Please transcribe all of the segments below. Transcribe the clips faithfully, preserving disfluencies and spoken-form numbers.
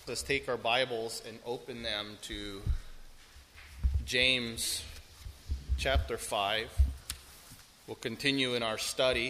Let's take our Bibles and open them to James chapter five. We'll continue in our study.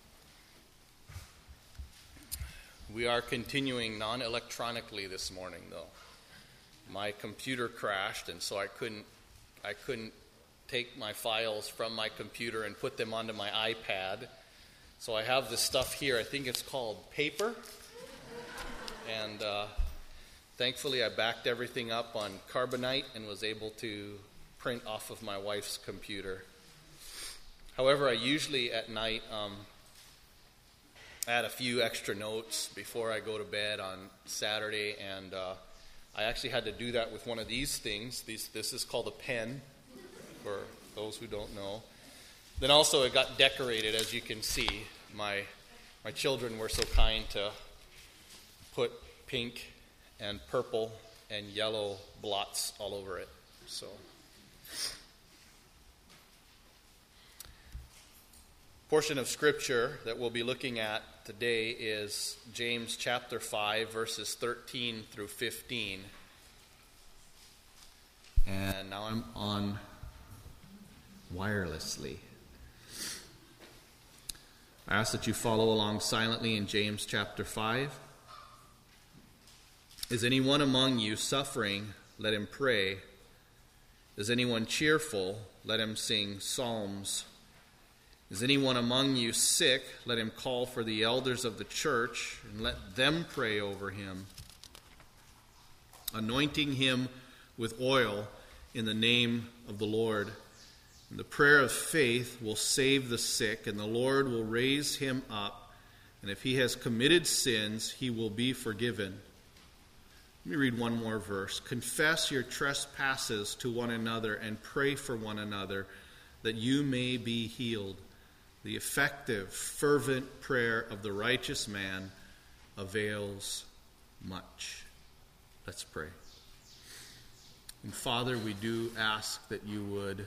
We are continuing non-electronically this morning, though. My computer crashed, and so I couldn't I couldn't take my files from my computer and put them onto my iPad. So I have this stuff here. I think it's called paper. And uh, thankfully, I backed everything up on Carbonite and was able to print off of my wife's computer. However, I usually at night um, add a few extra notes before I go to bed on Saturday, and uh, I actually had to do that with one of these things. These, this is called a pen, for those who don't know. Then also it got decorated, as you can see. My my children were so kind to put pink and purple and yellow blots all over it. So, portion of scripture that we'll be looking at today is James chapter five, verses thirteen through fifteen. And now I'm on wirelessly. I ask that you follow along silently in James chapter five. Is anyone among you suffering? Let him pray. Is anyone cheerful? Let him sing psalms. Is anyone among you sick? Let him call for the elders of the church and let them pray over him, anointing him with oil in the name of the Lord. And the prayer of faith will save the sick, and the Lord will raise him up. And if he has committed sins, he will be forgiven. Let me read one more verse. Confess your trespasses to one another and pray for one another that you may be healed. The effective, fervent prayer of the righteous man avails much. Let's pray. And Father, we do ask that you would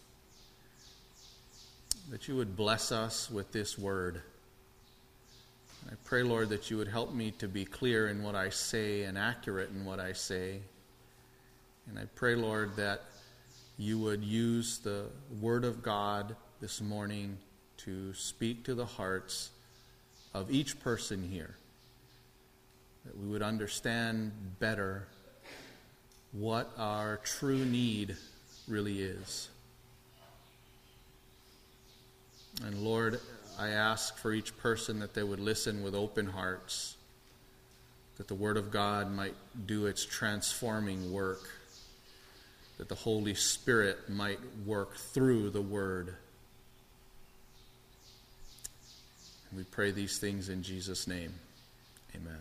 that you would bless us with this word. I pray, Lord, that you would help me to be clear in what I say and accurate in what I say. And I pray, Lord, that you would use the word of God this morning to speak to the hearts of each person here. That we would understand better what our true need really is. And Lord, I ask for each person that they would listen with open hearts, that the Word of God might do its transforming work, that the Holy Spirit might work through the Word. And we pray these things in Jesus' name. Amen.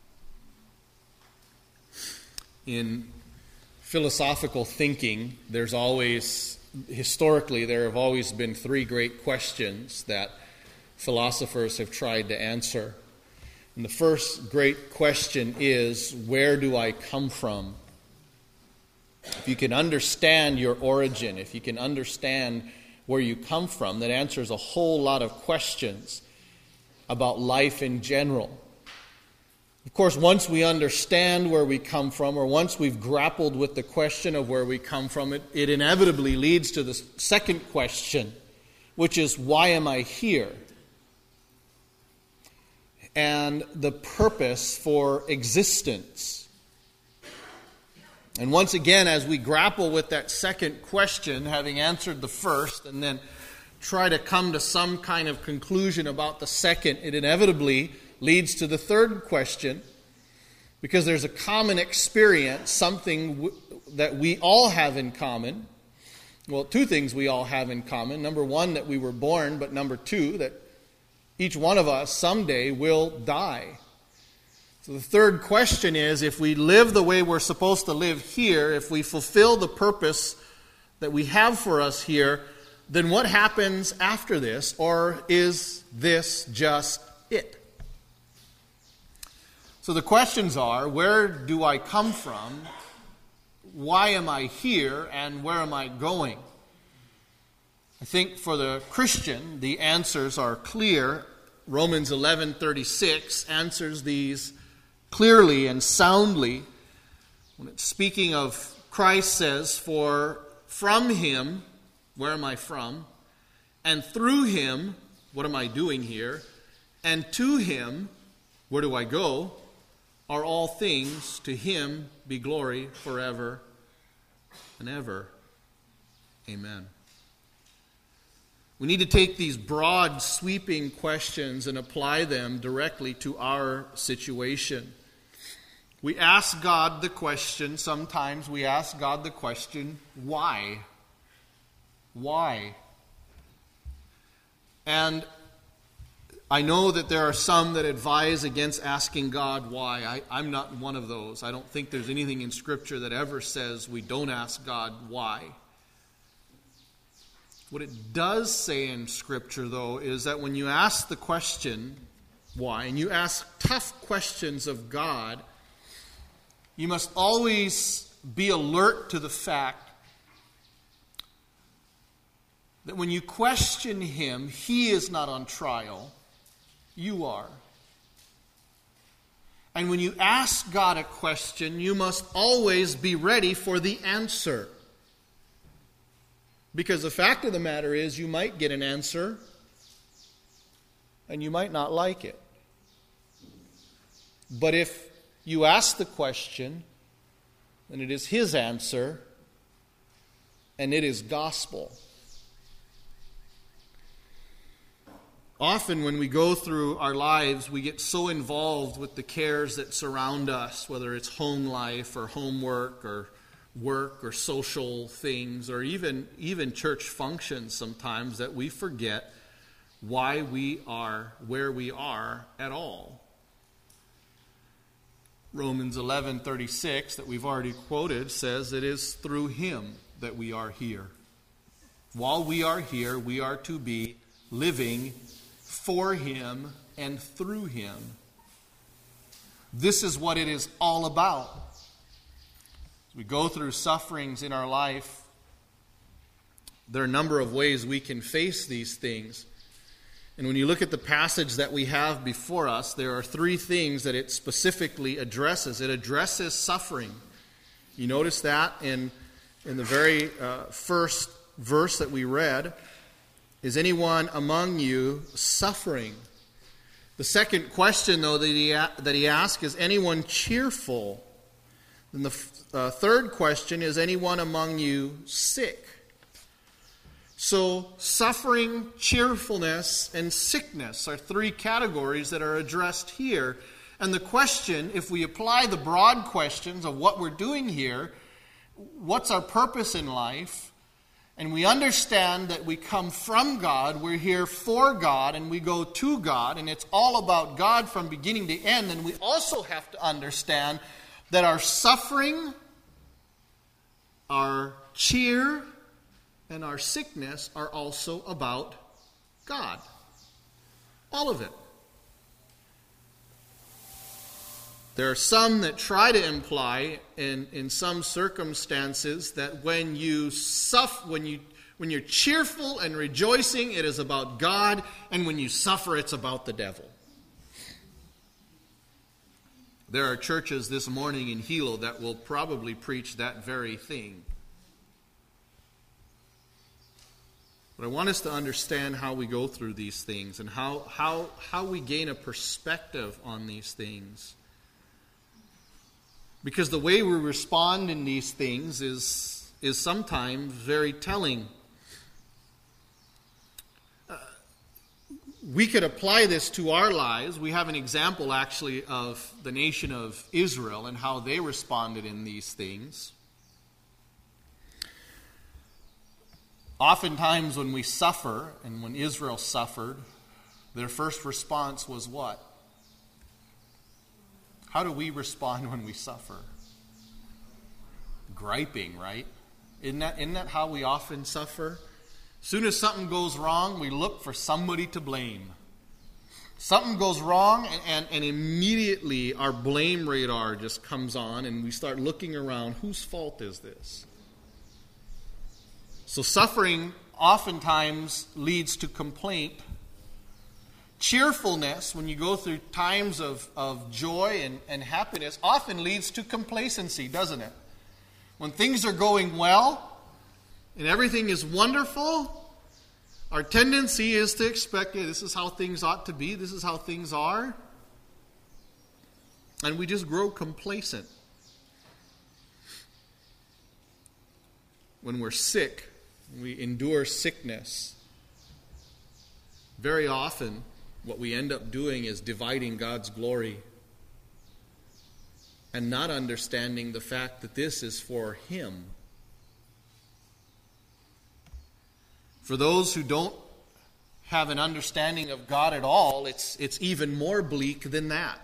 In philosophical thinking, there's always, historically, there have always been three great questions that philosophers have tried to answer. And the first great question is, where do I come from? If you can understand your origin, if you can understand where you come from, that answers a whole lot of questions about life in general. Of course, once we understand where we come from, or once we've grappled with the question of where we come from, it, it inevitably leads to the second question, which is, why am I here? And the purpose for existence. And once again, as we grapple with that second question, having answered the first, and then try to come to some kind of conclusion about the second, it inevitably leads to the third question, because there's a common experience, something w- that we all have in common. Well, two things we all have in common. Number one, that we were born, but number two, that each one of us someday will die. So the third question is, if we live the way we're supposed to live here, if we fulfill the purpose that we have for us here, then what happens after this? Or is this just it? So the questions are, where do I come from? Why am I here? And where am I going? I think for the Christian, the answers are clear. Romans eleven thirty-six answers these clearly and soundly. When it's speaking of, Christ says, for from him, where am I from? And through him, what am I doing here? And to him, where do I go? Are all things, to him be glory forever and ever. Amen. We need to take these broad, sweeping questions and apply them directly to our situation. We ask God the question, sometimes we ask God the question, why? Why? And I know that there are some that advise against asking God why. I, I'm not one of those. I don't think there's anything in Scripture that ever says we don't ask God why. What it does say in Scripture, though, is that when you ask the question why, and you ask tough questions of God, you must always be alert to the fact that when you question him, he is not on trial. You are. And when you ask God a question, you must always be ready for the answer. Because the fact of the matter is, you might get an answer, and you might not like it. But if you ask the question, then it is his answer, and it is gospel. Often when we go through our lives, we get so involved with the cares that surround us, whether it's home life or homework or work or social things or even, even church functions sometimes, that we forget why we are where we are at all. Romans eleven thirty-six, that we've already quoted, says it is through him that we are here. While we are here, we are to be living for him and through him. This is what it is all about. As we go through sufferings in our life, there are a number of ways we can face these things. And when you look at the passage that we have before us, there are three things that it specifically addresses. It addresses suffering. You notice that in, in the very uh, first verse that we read. Is anyone among you suffering? The second question, though, that he, that he asks is, anyone cheerful? And the uh, third question is, anyone among you sick? So, suffering, cheerfulness, and sickness are three categories that are addressed here. And the question, if we apply the broad questions of what we're doing here, what's our purpose in life, and we understand that we come from God, we're here for God, and we go to God, and it's all about God from beginning to end, then we also have to understand that our suffering, our cheer, and our sickness are also about God. All of it. There are some that try to imply in, in some circumstances that when you suffer, when you when you're cheerful and rejoicing, it is about God, and when you suffer, it's about the devil. There are churches this morning in Hilo that will probably preach that very thing. But I want us to understand how we go through these things and how how how we gain a perspective on these things. Because the way we respond in these things is, is sometimes very telling. Uh, we could apply this to our lives. We have an example, actually, of the nation of Israel and how they responded in these things. Oftentimes when we suffer, and when Israel suffered, their first response was what? How do we respond when we suffer? Griping, right? Isn't that, isn't that how we often suffer? As soon as something goes wrong, we look for somebody to blame. Something goes wrong, and, and, and immediately our blame radar just comes on, and we start looking around. Whose fault is this? So suffering oftentimes leads to complaint. cheerfulness, when you go through times of, of joy and, and happiness, often leads to complacency, doesn't it? When things are going well and everything is wonderful, our tendency is to expect, yeah, this is how things ought to be, this is how things are. And we just grow complacent. When we're sick, we endure sickness. Very often, what we end up doing is dividing God's glory and not understanding the fact that this is for Him. For those who don't have an understanding of God at all, it's, it's even more bleak than that.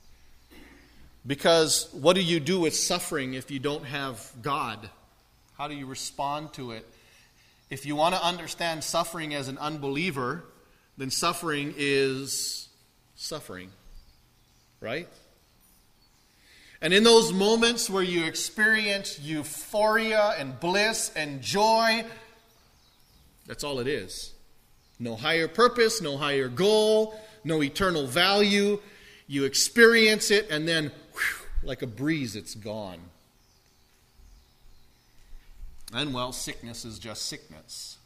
Because what do you do with suffering if you don't have God? How do you respond to it? If you want to understand suffering as an unbeliever, then suffering is suffering, right? And in those moments where you experience euphoria and bliss and joy, that's all it is. No higher purpose, no higher goal, no eternal value. You experience it and then, whew, like a breeze, it's gone. And well, sickness is just sickness.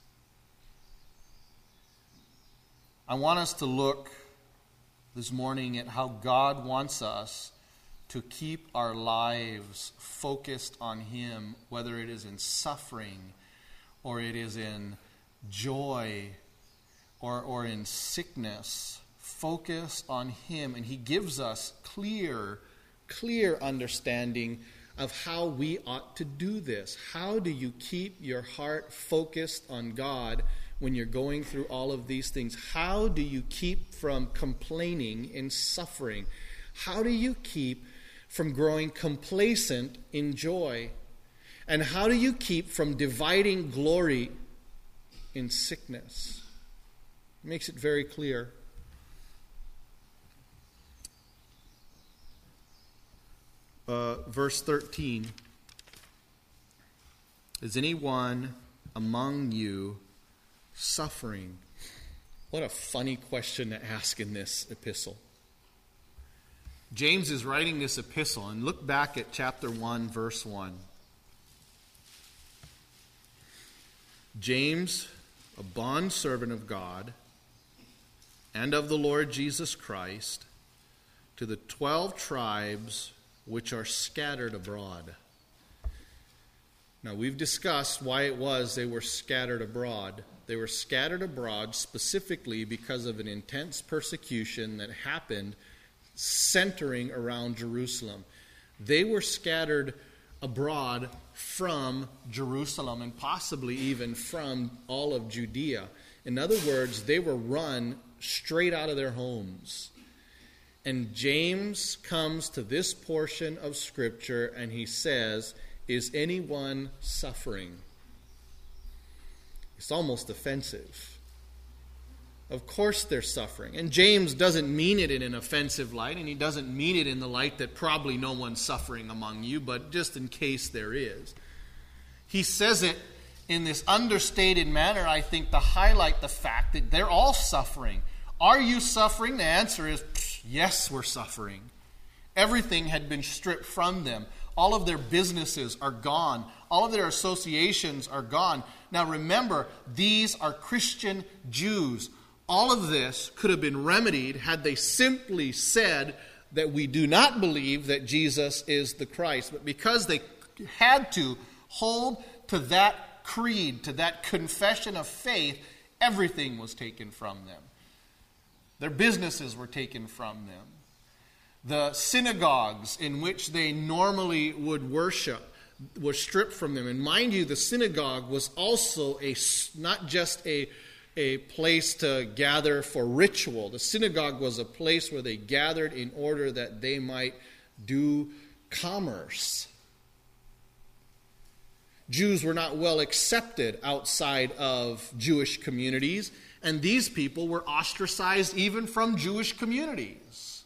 I want us to look this morning at how God wants us to keep our lives focused on Him, whether it is in suffering or it is in joy or, or in sickness. Focus on Him. And He gives us clear, clear understanding of how we ought to do this. How do you keep your heart focused on God when you're going through all of these things? How do you keep from complaining in suffering? How do you keep from growing complacent in joy? And how do you keep from dividing glory in sickness? It makes it very clear. Uh, verse thirteen. Is anyone among you suffering? What a funny question to ask in this epistle. James is writing this epistle, and look back at chapter one, verse one. James, a bondservant of God and of the Lord Jesus Christ, to the twelve tribes which are scattered abroad. Now, we've discussed why it was they were scattered abroad. They were scattered abroad specifically because of an intense persecution that happened centering around Jerusalem. They were scattered abroad from Jerusalem and possibly even from all of Judea. In other words, they were run straight out of their homes. And James comes to this portion of Scripture and he says, is anyone suffering? It's almost offensive. Of course they're suffering. And James doesn't mean it in an offensive light, and he doesn't mean it in the light that probably no one's suffering among you, but just in case there is. He says it in this understated manner, I think, to highlight the fact that they're all suffering. Are you suffering? The answer is, yes, we're suffering. Everything had been stripped from them. All of their businesses are gone. All of their associations are gone. Now remember, these are Christian Jews. All of this could have been remedied had they simply said that we do not believe that Jesus is the Christ. But because they had to hold to that creed, to that confession of faith, everything was taken from them. Their businesses were taken from them. The synagogues in which they normally would worship were stripped from them. And mind you, the synagogue was also a not just a, a place to gather for ritual. The synagogue was a place where they gathered in order that they might do commerce. Jews were not well accepted outside of Jewish communities, and these people were ostracized even from Jewish communities.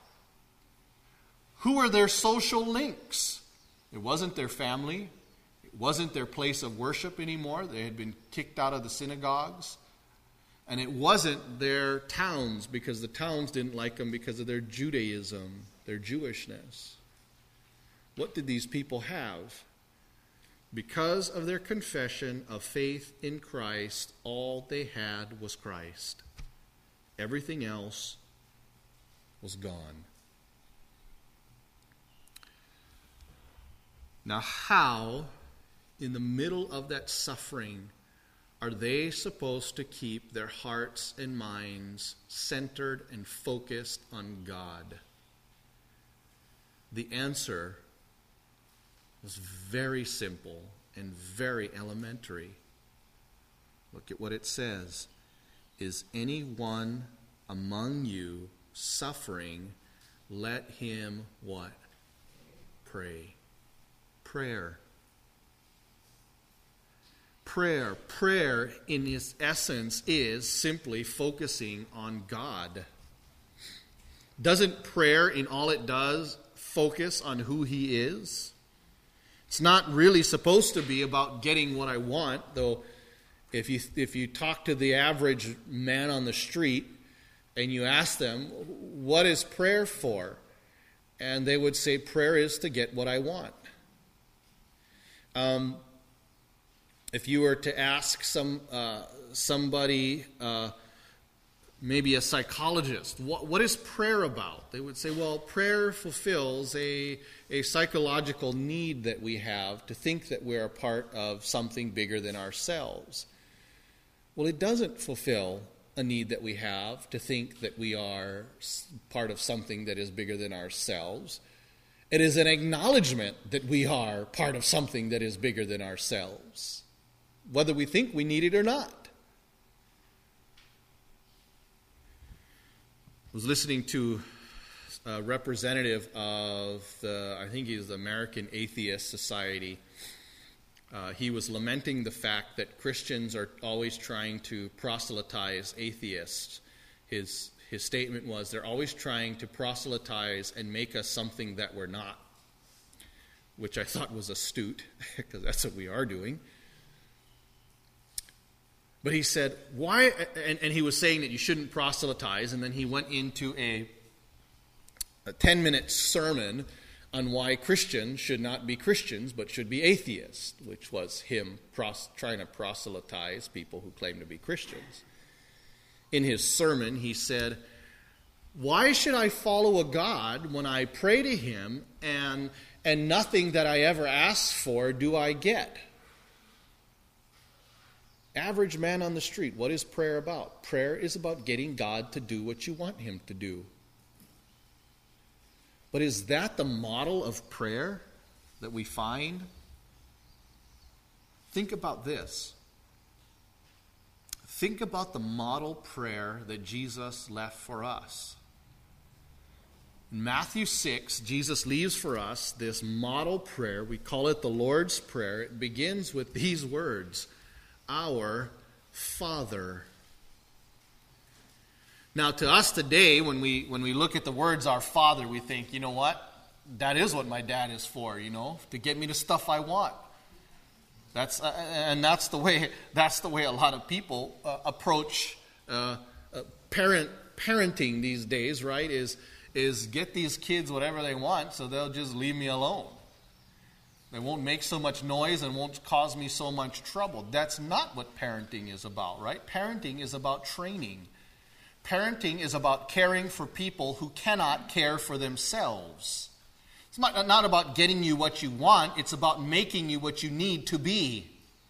Who were their social links? It wasn't their family. It wasn't their place of worship anymore. They had been kicked out of the synagogues. And it wasn't their towns, because the towns didn't like them because of their Judaism, their Jewishness. What did these people have? Because of their confession of faith in Christ, all they had was Christ. Everything else was gone. Now, how, in the middle of that suffering, are they supposed to keep their hearts and minds centered and focused on God? The answer was very simple and very elementary. Look at what it says. Is anyone among you suffering? Let him what? Pray. Prayer. Prayer. Prayer, in its essence, is simply focusing on God. Doesn't prayer, in all it does, focus on who He is? It's not really supposed to be about getting what I want, though if you if you talk to the average man on the street and you ask them, what is prayer for? And they would say, prayer is to get what I want. Um, if you were to ask some uh, somebody, uh, maybe a psychologist, what, what is prayer about? They would say, well, prayer fulfills a, a psychological need that we have to think that we're a part of something bigger than ourselves. Well, it doesn't fulfill a need that we have to think that we are part of something that is bigger than ourselves. It is an acknowledgement that we are part of something that is bigger than ourselves, whether we think we need it or not. I was listening to a representative of the, I think he's the American Atheist Society. Uh, he was lamenting the fact that Christians are always trying to proselytize atheists. His his statement was, they're always trying to proselytize and make us something that we're not, which I thought was astute, because that's what we are doing. But he said, why, and, and he was saying that you shouldn't proselytize, and then he went into a, a ten-minute sermon on why Christians should not be Christians, but should be atheists, which was him pros- trying to proselytize people who claim to be Christians. In his sermon, he said, why should I follow a God when I pray to Him and, and nothing that I ever ask for do I get? Average man on the street, what is prayer about? Prayer is about getting God to do what you want Him to do. But is that the model of prayer that we find? Think about this. Think about the model prayer that Jesus left for us. In Matthew six, Jesus leaves for us this model prayer. We call it the Lord's Prayer. It begins with these words, Our Father. Now, to us today, when we when we look at the words Our Father, we think, you know what? That is what my dad is for, you know, to get me the stuff I want. That's uh, and that's the way that's the way a lot of people uh, approach uh, uh, parent parenting these days, right? Is is get these kids whatever they want, so they'll just leave me alone. They won't make so much noise and won't cause me so much trouble. That's not what parenting is about, right? Parenting is about training. Parenting is about caring for people who cannot care for themselves. It's not, not about getting you what you want. It's about making you what you need to be.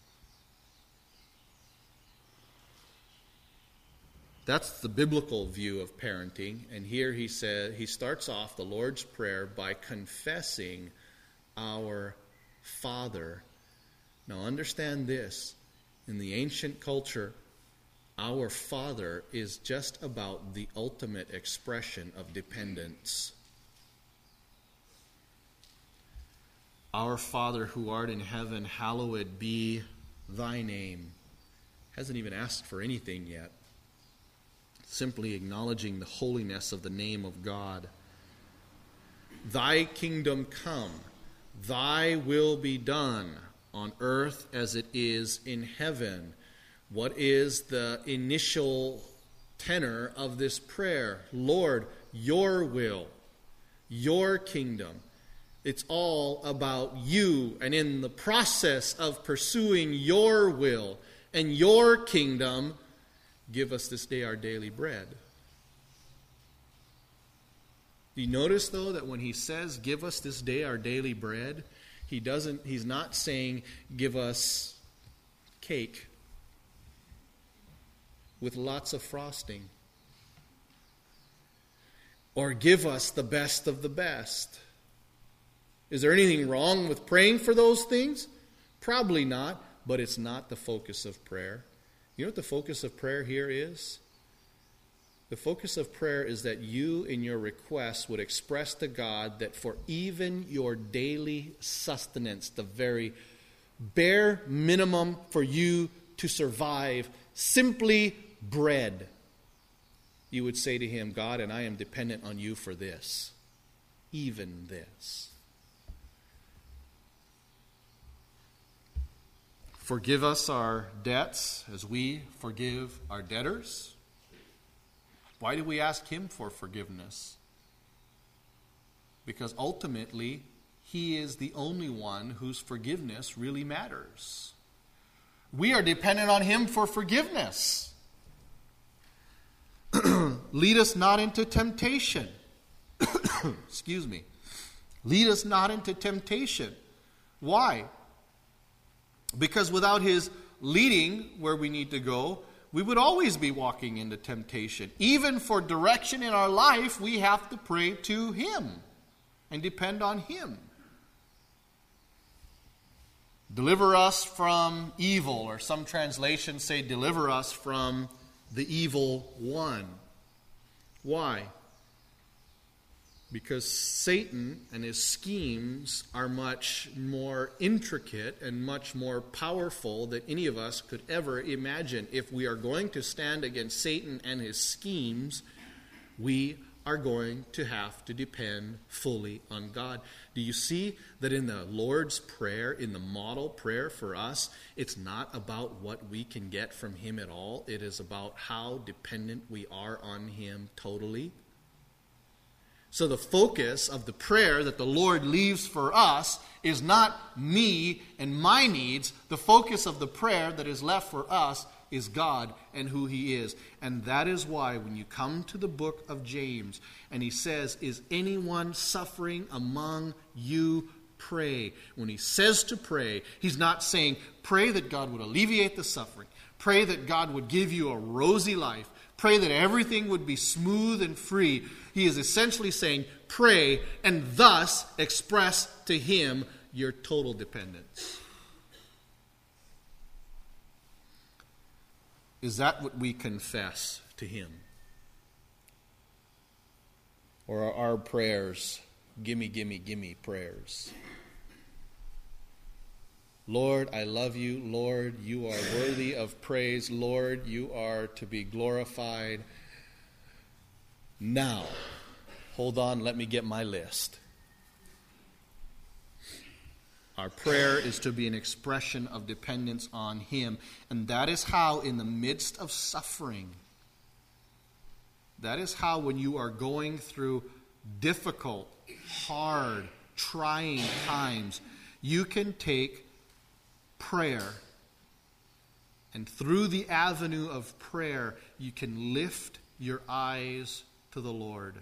That's the biblical view of parenting. And here he said he starts off the Lord's Prayer by confessing our Father. Now understand this. In the ancient culture, our Father is just about the ultimate expression of dependence. Our Father who art in heaven, hallowed be thy name. Hasn't even asked for anything yet. Simply acknowledging the holiness of the name of God. Thy kingdom come, thy will be done on earth as it is in heaven. What is the initial tenor of this prayer? Lord, your will, your kingdom. It's all about you, and in the process of pursuing your will and your kingdom, give us this day our daily bread. Do you notice, though, that when he says, give us this day our daily bread, he doesn't, he's not saying, give us cake with lots of frosting, or give us the best of the best. Is there anything wrong with praying for those things? Probably not, but it's not the focus of prayer. You know what the focus of prayer here is? The focus of prayer is that you in your requests would express to God that for even your daily sustenance, the very bare minimum for you to survive, simply bread, you would say to him, God, and I am dependent on you for this, even this. Forgive us our debts as we forgive our debtors. Why do we ask him for forgiveness? Because ultimately, he is the only one whose forgiveness really matters. We are dependent on him for forgiveness. Lead us not into temptation. Excuse me. Lead us not into temptation. Why? Because without his leading where we need to go, we would always be walking into temptation. Even for direction in our life, we have to pray to him and depend on him. Deliver us from evil, or some translations say deliver us from the evil one. Why? Because Satan and his schemes are much more intricate and much more powerful than any of us could ever imagine. If we are going to stand against Satan and his schemes, we are going to have to depend fully on God. Do you see that in the Lord's Prayer, in the model prayer for us, it's not about what we can get from him at all. It is about how dependent we are on him totally. So the focus of the prayer that the Lord leaves for us is not me and my needs. The focus of the prayer that is left for us is God and who he is. And that is why when you come to the book of James and he says, is anyone suffering among you? Pray. When he says to pray, he's not saying pray that God would alleviate the suffering. Pray that God would give you a rosy life. Pray that everything would be smooth and free. He is essentially saying pray and thus express to him your total dependence. Is that what we confess to him? Or are our prayers gimme, gimme, gimme prayers? Lord, I love you. Lord, you are worthy of praise. Lord, you are to be glorified. Now, hold on, let me get my list. Our prayer is to be an expression of dependence on him. And that is how in the midst of suffering, that is how when you are going through difficult, hard, trying times, you can take prayer, and through the avenue of prayer, you can lift your eyes to the Lord.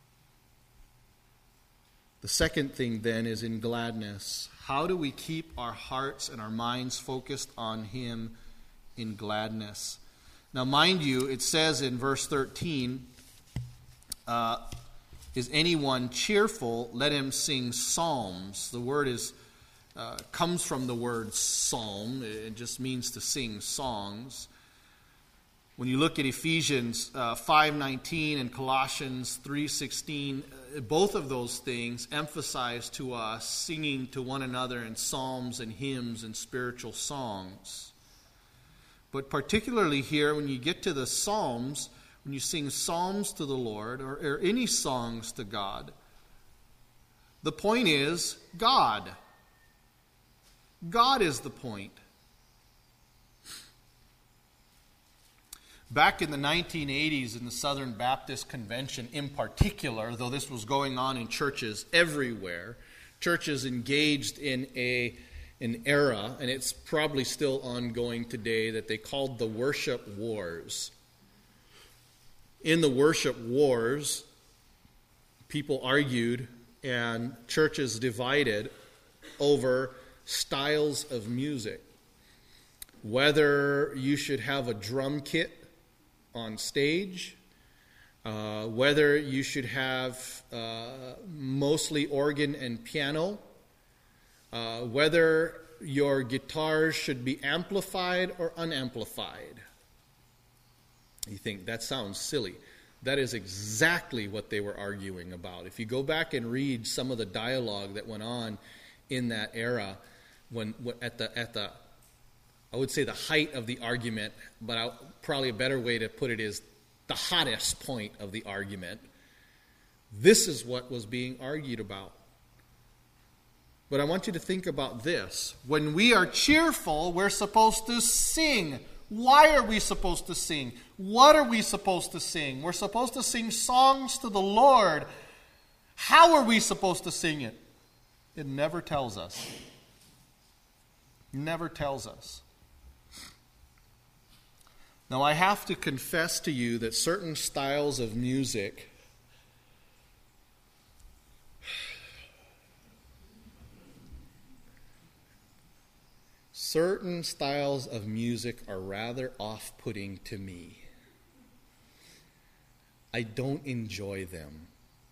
The second thing then is in gladness. How do we keep our hearts and our minds focused on him in gladness? Now, mind you, it says in verse thirteen, uh, is anyone cheerful? Let him sing psalms. The word is uh, comes from the word psalm. It just means to sing songs. When you look at Ephesians uh, five nineteen and Colossians three sixteen, uh, both of those things emphasize to us singing to one another in psalms and hymns and spiritual songs. But particularly here, when you get to the psalms, when you sing psalms to the Lord or, or any songs to God, the point is God. God is the point. Back in the nineteen eighties in the Southern Baptist Convention in particular, though this was going on in churches everywhere, churches engaged in a an era, and it's probably still ongoing today, that they called the worship wars. In the worship wars, people argued and churches divided over styles of music. Whether you should have a drum kit on stage, uh, whether you should have uh, mostly organ and piano, uh, whether your guitars should be amplified or unamplified. You think, that sounds silly. That is exactly what they were arguing about. If you go back and read some of the dialogue that went on in that era, when, when at the at the I would say the height of the argument, but I, probably a better way to put it is the hottest point of the argument. This is what was being argued about. But I want you to think about this. When we are cheerful, we're supposed to sing. Why are we supposed to sing? What are we supposed to sing? We're supposed to sing songs to the Lord. How are we supposed to sing it? It never tells us. It never tells us. Now, I have to confess to you that certain styles of music certain styles of music are rather off-putting to me. I don't enjoy them.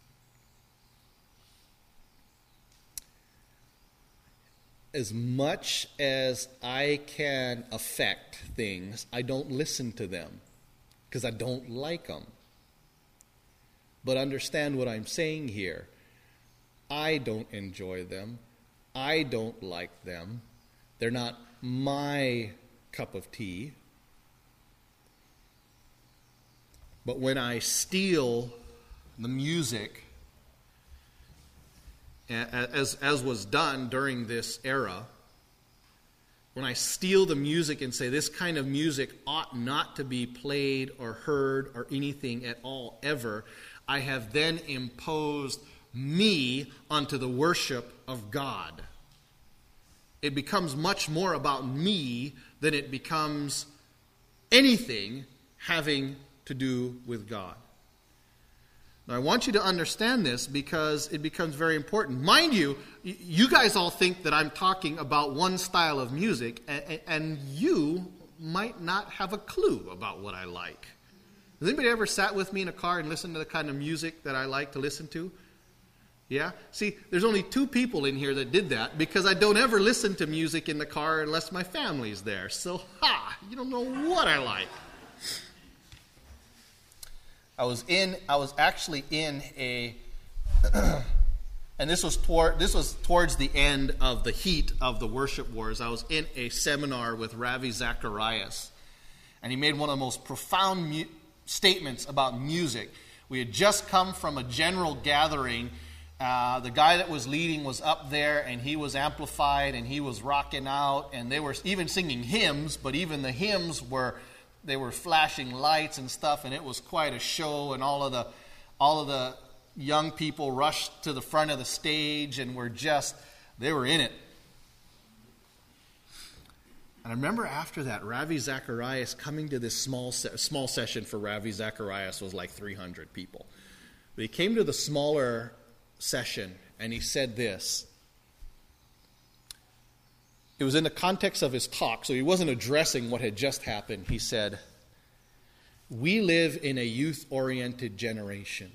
As much as I can affect things, I don't listen to them because I don't like them. But understand what I'm saying here. I don't enjoy them. I don't like them. They're not my cup of tea. But when I steal the music, as, as was done during this era, when I steal the music and say this kind of music ought not to be played or heard or anything at all ever, I have then imposed me onto the worship of God. It becomes much more about me than it becomes anything having to do with God. Now, I want you to understand this because it becomes very important. Mind you, you guys all think that I'm talking about one style of music, and, and you might not have a clue about what I like. Has anybody ever sat with me in a car and listened to the kind of music that I like to listen to? Yeah? See, there's only two people in here that did that because I don't ever listen to music in the car unless my family's there. So, ha! You don't know what I like. I was in, I was actually in a, and this was toward, this was towards the end of the heat of the worship wars. I was in a seminar with Ravi Zacharias, and he made one of the most profound mu- statements about music. We had just come from a general gathering. Uh, the guy that was leading was up there, and he was amplified, and he was rocking out, and they were even singing hymns, but even the hymns were, they were flashing lights and stuff, and it was quite a show, and all of the all of the young people rushed to the front of the stage and were just, they were in it. And I remember after that, Ravi Zacharias coming to this small se- small session for Ravi Zacharias was like three hundred people. But he came to the smaller session, and he said this. It was in the context of his talk, so he wasn't addressing what had just happened. He said, "We live in a youth-oriented generation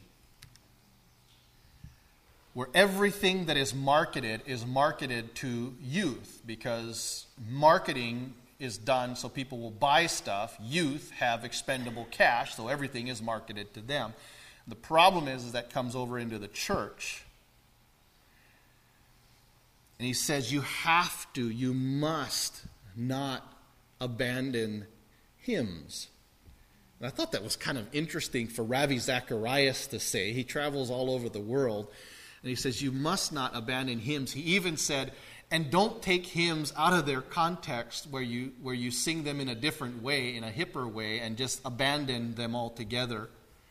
where everything that is marketed is marketed to youth because marketing is done so people will buy stuff. Youth have expendable cash, so everything is marketed to them. The problem is, is that comes over into the church. And he says you have to, you must not abandon hymns. And I thought that was kind of interesting for Ravi Zacharias to say. He travels all over the world. And he says you must not abandon hymns. He even said, And don't take hymns out of their context where you where you sing them in a different way, in a hipper way, and just abandon them altogether.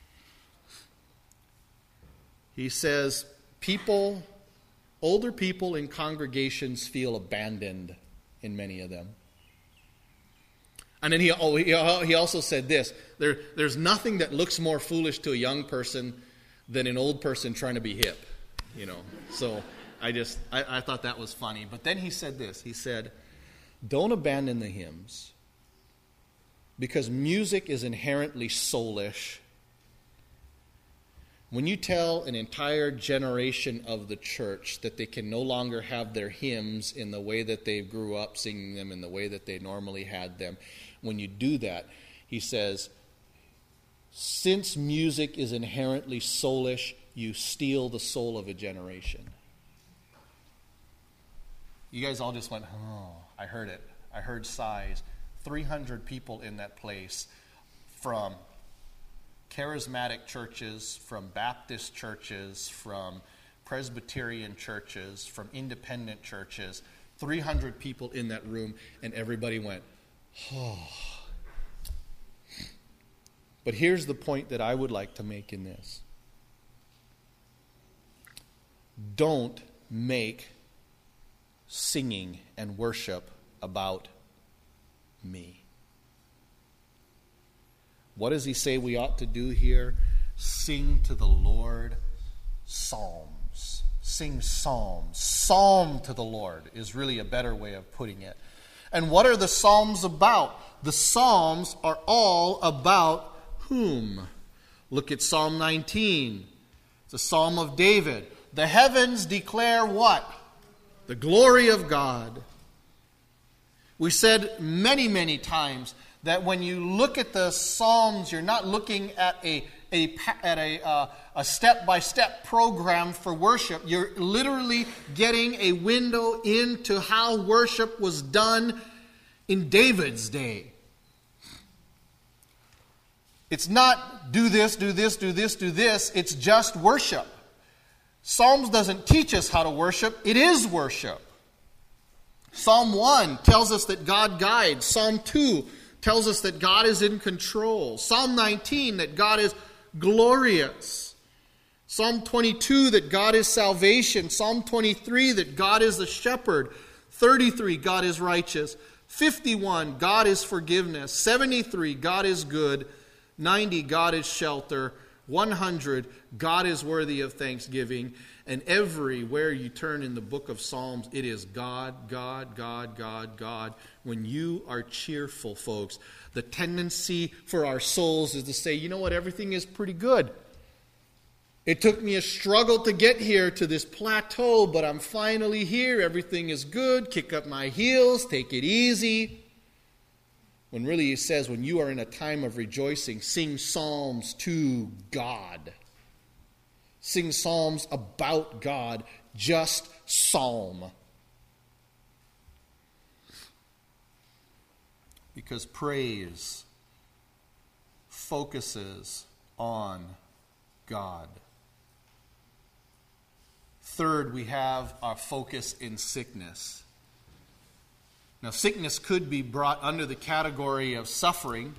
He says, people, older people in congregations feel abandoned in many of them. And then he, oh, he, he also said this, there, there's nothing that looks more foolish to a young person than an old person trying to be hip, you know. So I just, I, I thought that was funny. But then he said this, he said, don't abandon the hymns, because music is inherently soulish. When you tell an entire generation of the church that they can no longer have their hymns in the way that they grew up singing them, in the way that they normally had them, when you do that, he says, since music is inherently soulish, you steal the soul of a generation. You guys all just went, oh, I heard it. I heard sighs. three hundred people in that place, from charismatic churches, from Baptist churches, from Presbyterian churches, from independent churches, three hundred people in that room, and everybody went, oh. But here's the point that I would like to make in this. Don't make singing and worship about me. What does he say we ought to do here? Sing to the Lord psalms. Sing psalms. Psalm to the Lord is really a better way of putting it. And what are the psalms about? The psalms are all about whom? Look at Psalm nineteen. It's a psalm of David. The heavens declare what? The glory of God. We said many, many times that when you look at the Psalms, you're not looking at a a at a uh, a step-by-step program for worship. You're literally getting a window into how worship was done in David's day. It's not do this, do this, do this, do this. It's just worship. Psalms doesn't teach us how to worship. It is worship. Psalm one tells us that God guides. Psalm two tells us that God is in control. Psalm nineteen, that God is glorious. Psalm twenty-two, that God is salvation. Psalm twenty-three, that God is the shepherd. thirty-three, God is righteous. fifty-one, God is forgiveness. seventy-three, God is good. ninety, God is shelter. one hundred, God is worthy of thanksgiving. And everywhere you turn in the book of Psalms, it is God, God, God, God, God. When you are cheerful, folks, the tendency for our souls is to say, you know what, everything is pretty good. It took me a struggle to get here to this plateau, but I'm finally here. Everything is good. Kick up my heels. Take it easy. When really he says, when you are in a time of rejoicing, sing psalms to God. Sing psalms about God. Just psalm. Because praise focuses on God. Third, we have our focus in sickness. Now, sickness could be brought under the category of suffering.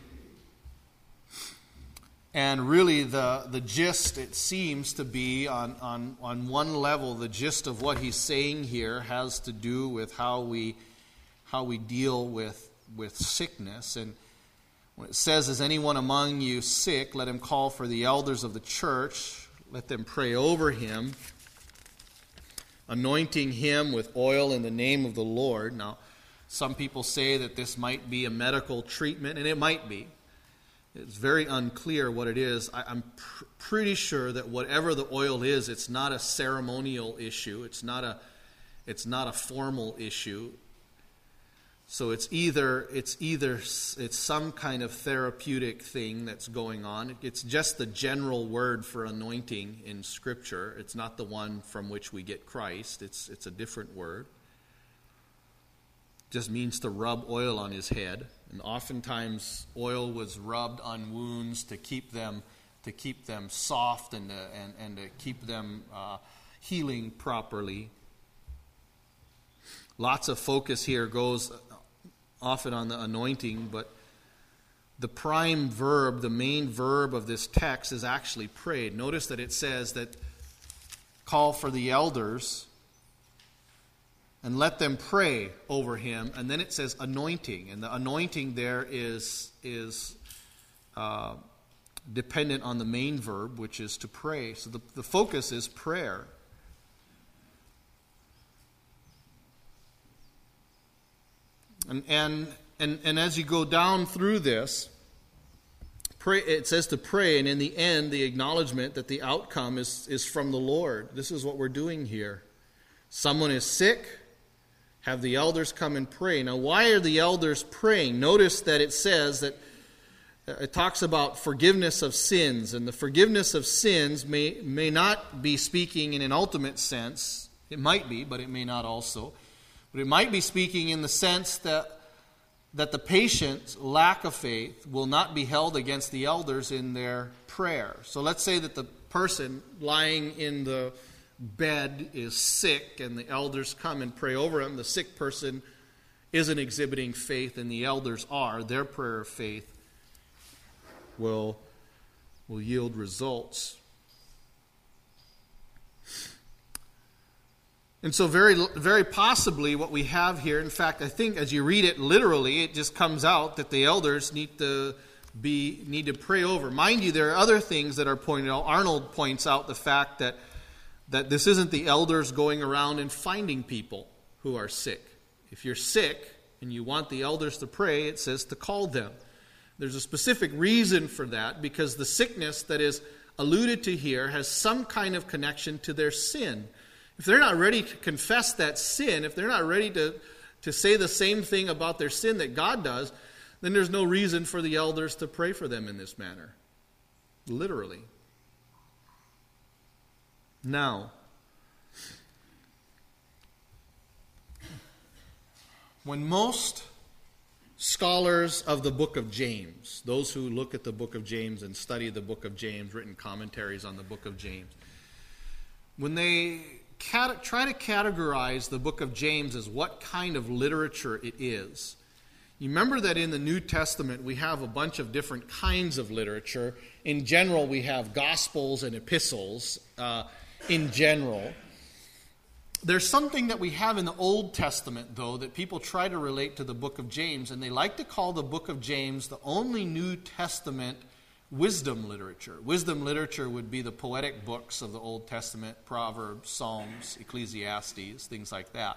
And really, the, the gist, it seems to be, on, on, on one level, the gist of what he's saying here has to do with how we how we deal with, with sickness. And when it says, is anyone among you sick, let him call for the elders of the church. Let them pray over him, anointing him with oil in the name of the Lord. Now, some people say that this might be a medical treatment, and it might be. It's very unclear what it is. I, I'm pr- pretty sure that whatever the oil is, it's not a ceremonial issue. It's not a, it's not a formal issue. So it's either it's either it's some kind of therapeutic thing that's going on. It's just the general word for anointing in Scripture. It's not the one from which we get Christ. It's it's a different word. Just means to rub oil on his head, and oftentimes oil was rubbed on wounds to keep them to keep them soft and to, and and to keep them uh, healing properly. Lots of focus here goes often on the anointing, but the prime verb, the main verb of this text is actually prayed. Notice that it says that call for the elders and let them pray over him. And then it says anointing. And the anointing there is, is uh, dependent on the main verb, which is to pray. So the, the focus is prayer. And, and and and as you go down through this, pray, it says to pray, and in the end, the acknowledgement that the outcome is, is from the Lord. This is what we're doing here. Someone is sick, have the elders come and pray. Now, why are the elders praying? Notice that it says that it talks about forgiveness of sins, and the forgiveness of sins may, may not be speaking in an ultimate sense. It might be, but it may not also. But it might be speaking in the sense that that the patient's lack of faith will not be held against the elders in their prayer. So let's say that the person lying in the bed is sick and the elders come and pray over him. The sick person isn't exhibiting faith and the elders are. Their prayer of faith will, will yield results. And so very very possibly what we have here, in fact, I think as you read it literally, it just comes out that the elders need to be need to pray over. Mind you, there are other things that are pointed out. Arnold points out the fact that, that this isn't the elders going around and finding people who are sick. If you're sick and you want the elders to pray, it says to call them. There's a specific reason for that, because the sickness that is alluded to here has some kind of connection to their sin. If they're not ready to confess that sin, if they're not ready to, to say the same thing about their sin that God does, then there's no reason for the elders to pray for them in this manner. Literally. Now, when most scholars of the book of James, those who look at the book of James and study the book of James, written commentaries on the book of James, when they cat- try to categorize the book of James as what kind of literature it is, you remember that in the New Testament we have a bunch of different kinds of literature. In general, we have gospels and epistles uh, in general. There's something that we have in the Old Testament, though, that people try to relate to the book of James, and they like to call the book of James the only New Testament wisdom literature. Wisdom literature would be the poetic books of the Old Testament, Proverbs, Psalms, Ecclesiastes, things like that.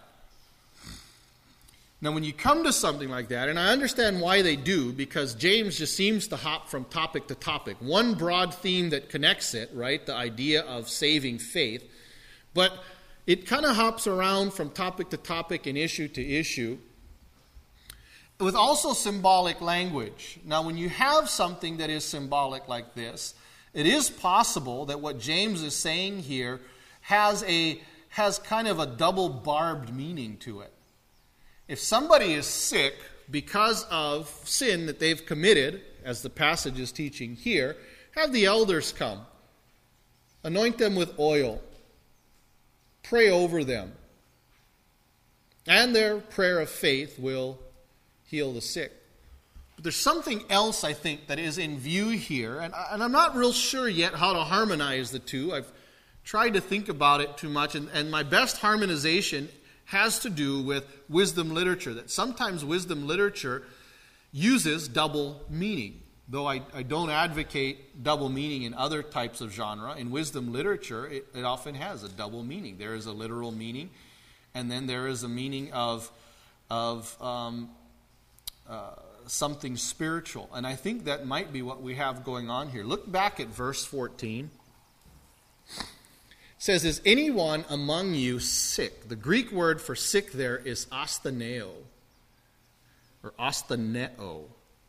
Now, when you come to something like that, and I understand why they do, because James just seems to hop from topic to topic. One broad theme that connects it, right, the idea of saving faith, but it kind of hops around from topic to topic and issue to issue with also symbolic language. Now, when you have something that is symbolic like this, it is possible that what James is saying here has a has kind of a double-barbed meaning to it. If somebody is sick because of sin that they've committed, as the passage is teaching here, have the elders come. Anoint them with oil. Pray over them. And their prayer of faith will heal the sick. But there's something else, I think, that is in view here, and, I, and I'm not real sure yet how to harmonize the two. I've tried to think about it too much, and, and my best harmonization has to do with wisdom literature, that sometimes wisdom literature uses double meaning. Though I, I don't advocate double meaning in other types of genre, in wisdom literature, it, it often has a double meaning. There is a literal meaning, and then there is a meaning of, of um, uh, something spiritual. And I think that might be what we have going on here. Look back at verse fourteen. It says, "Is anyone among you sick?" The Greek word for sick there is astheneo, or astheneo.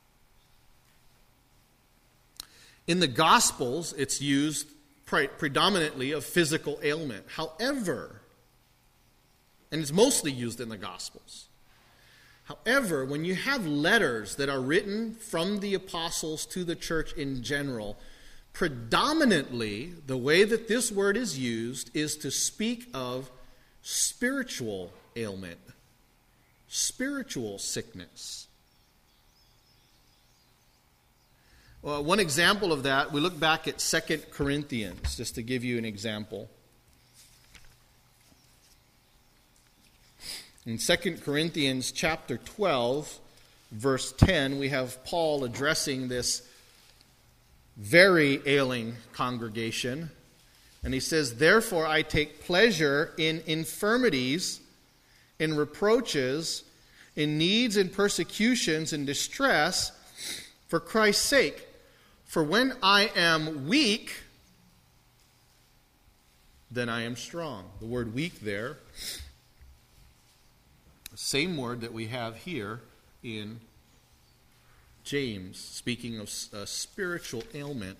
In the Gospels, it's used pre- predominantly of physical ailment. However, and it's mostly used in the Gospels. However, when you have letters that are written from the apostles to the church in general, predominantly the way that this word is used is to speak of spiritual ailment, spiritual sickness. Well, one example of that, we look back at Second Corinthians, just to give you an example. In Second Corinthians chapter twelve, verse ten, we have Paul addressing this very ailing congregation. And he says, "Therefore I take pleasure in infirmities, in reproaches, in needs and persecutions and distress, for Christ's sake. For when I am weak, then I am strong." The word weak there, the same word that we have here in James, speaking of a spiritual ailment.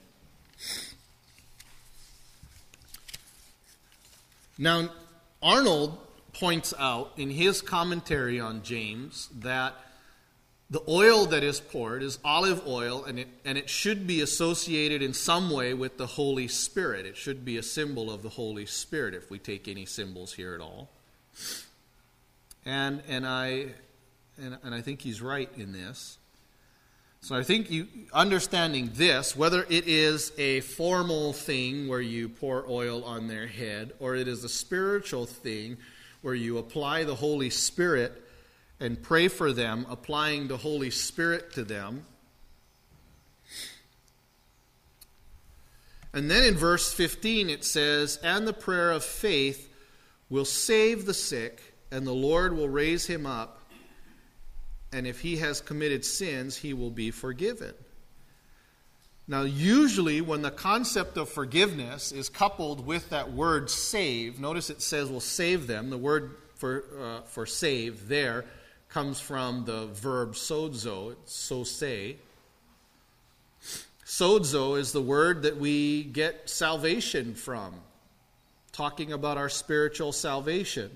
Now, Arnold points out in his commentary on James that the oil that is poured is olive oil, and it, and it should be associated in some way with the Holy Spirit. It should be a symbol of the Holy Spirit, if we take any symbols here at all. And and I and, and I think he's right in this. So I think you understanding this, whether it is a formal thing where you pour oil on their head, or it is a spiritual thing where you apply the Holy Spirit and pray for them, applying the Holy Spirit to them. And then in verse fifteen it says, "And the prayer of faith will save the sick, and the Lord will raise him up, and if he has committed sins, he will be forgiven." Now, usually when the concept of forgiveness is coupled with that word save, notice it says will save them. The word for uh, for save there comes from the verb sozo, it's sose. Sozo is the word that we get salvation from, talking about our spiritual salvation.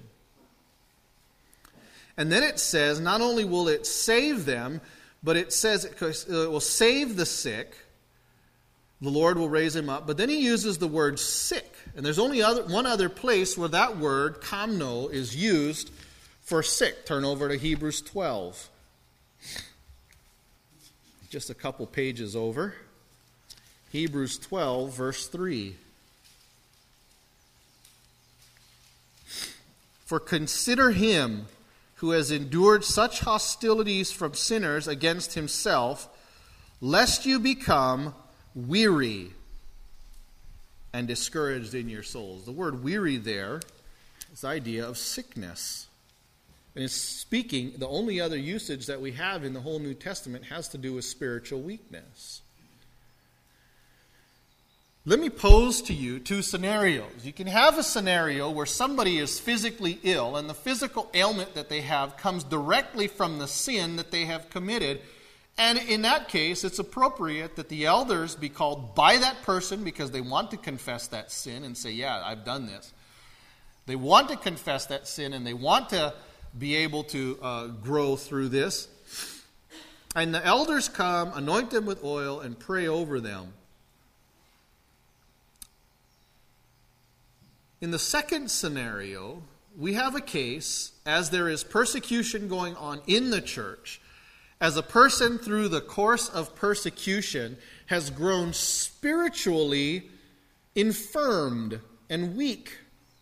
And then it says, not only will it save them, but it says it will save the sick. The Lord will raise him up. But then he uses the word sick. And there's only other, one other place where that word, kamno, is used for sick. Turn over to Hebrews twelve. Just a couple pages over. Hebrews twelve, verse three. "For consider him who has endured such hostilities from sinners against himself, lest you become weary and discouraged in your souls." The word weary there is the idea of sickness. And it's speaking, the only other usage that we have in the whole New Testament has to do with spiritual weakness. Let me pose to you two scenarios. You can have a scenario where somebody is physically ill, and the physical ailment that they have comes directly from the sin that they have committed. And in that case, it's appropriate that the elders be called by that person because they want to confess that sin and say, yeah, I've done this. They want to confess that sin and they want to be able to uh, grow through this. And the elders come, anoint them with oil, and pray over them. In the second scenario, we have a case, as there is persecution going on in the church, as a person through the course of persecution has grown spiritually infirmed and weak.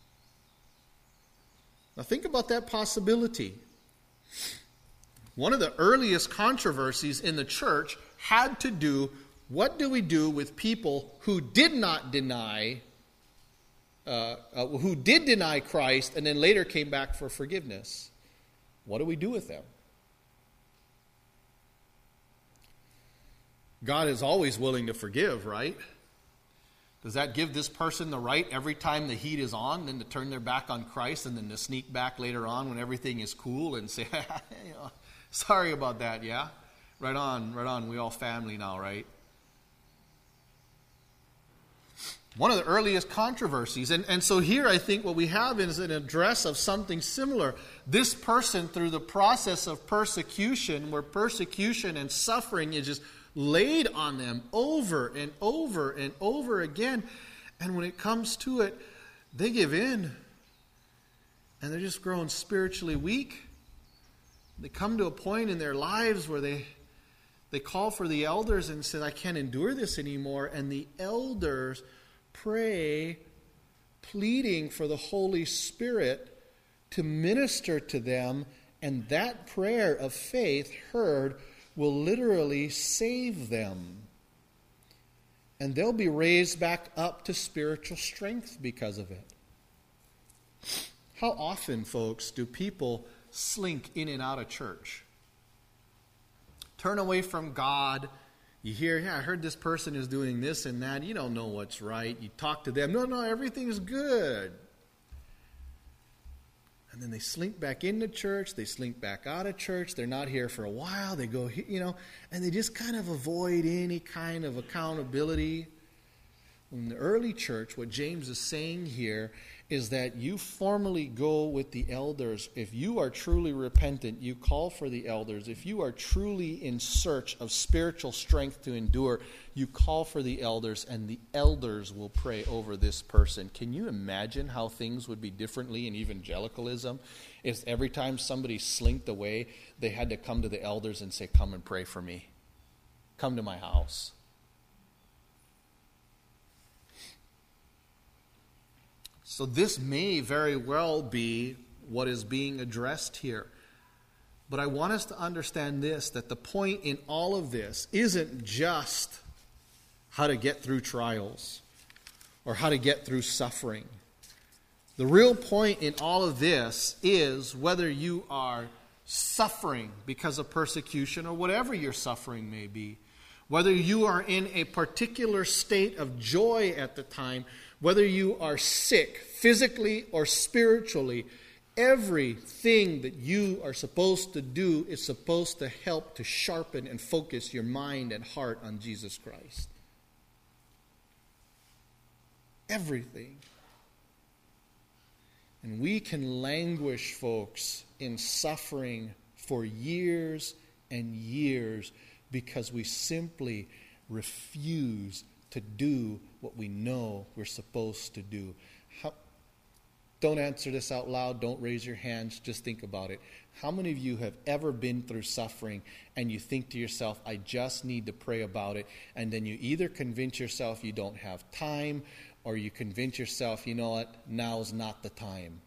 Now think about that possibility. One of the earliest controversies in the church had to do, what do we do with people who did not deny Uh, uh, who did deny Christ and then later came back for forgiveness? What do we do with them? God is always willing to forgive, right? Does that give this person the right every time the heat is on then to turn their back on Christ and then to sneak back later on when everything is cool and say, you know, sorry about that, yeah? Right on, right on, we all family now, right? One of the earliest controversies. And, and so here I think what we have is an address of something similar. This person, through the process of persecution, where persecution and suffering is just laid on them over and over and over again. And when it comes to it, they give in. and they're just growing spiritually weak. They come to a point in their lives where they they call for the elders and say, I can't endure this anymore. And the elders pray, pleading for the Holy Spirit to minister to them. And that prayer of faith heard will literally save them. And they'll be raised back up to spiritual strength because of it. How often, folks, do people slink in and out of church? Turn away from God. You hear, yeah, I heard this person is doing this and that. You don't know what's right. You talk to them. No, no, everything's good. And then they slink back into church. They slink back out of church. They're not here for a while. They go, you know, and they just kind of avoid any kind of accountability. In the early church, what James is saying here is that you formally go with the elders. If you are truly repentant, you call for the elders. If you are truly in search of spiritual strength to endure, you call for the elders, and the elders will pray over this person. Can you imagine how things would be differently in evangelicalism if every time somebody slinked away, they had to come to the elders and say, come and pray for me. Come to my house. So this may very well be what is being addressed here. But I want us to understand this, that the point in all of this isn't just how to get through trials or how to get through suffering. The real point in all of this is whether you are suffering because of persecution or whatever your suffering may be, whether you are in a particular state of joy at the time, whether you are sick, physically or spiritually, everything that you are supposed to do is supposed to help to sharpen and focus your mind and heart on Jesus Christ. Everything. And we can languish, folks, in suffering for years and years because we simply refuse to do what we know we're supposed to do. How, don't answer this out loud. Don't raise your hands. Just think about it. How many of you have ever been through suffering and you think to yourself, I just need to pray about it, and then you either convince yourself you don't have time, or you convince yourself, you know what, now's not the time.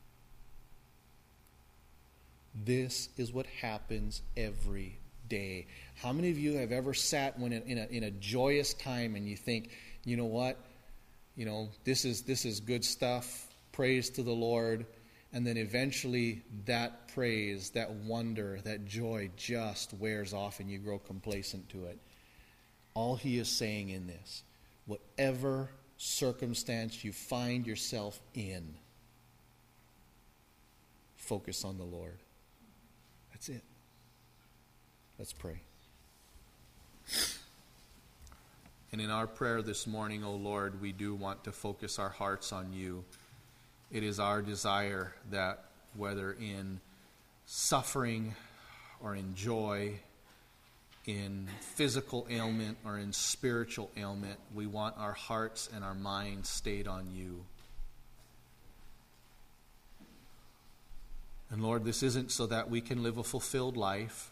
This is what happens every day. How many of you have ever sat when in a, in a joyous time and you think, you know what, you know, this is this is good stuff, praise to the Lord, and then eventually that praise, that wonder, that joy just wears off and you grow complacent to it. All he is saying in this, whatever circumstance you find yourself in, focus on the Lord. That's it. Let's pray. And in our prayer this morning, O Lord, we do want to focus our hearts on you. It is our desire that whether in suffering or in joy, in physical ailment or in spiritual ailment, we want our hearts and our minds stayed on you. And Lord, this isn't so that we can live a fulfilled life.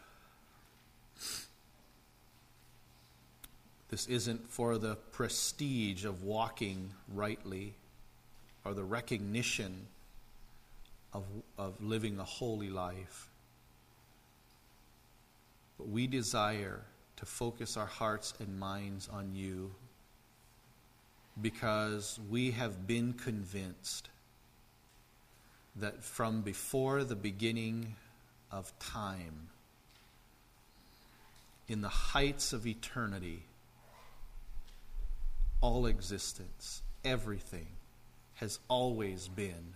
This isn't for the prestige of walking rightly or the recognition of, of living a holy life. But we desire to focus our hearts and minds on you because we have been convinced that from before the beginning of time, in the heights of eternity, all existence, everything, has always been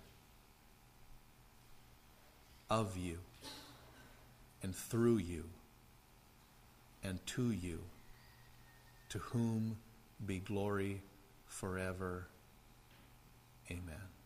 of you and through you and to you, to whom be glory forever. Amen.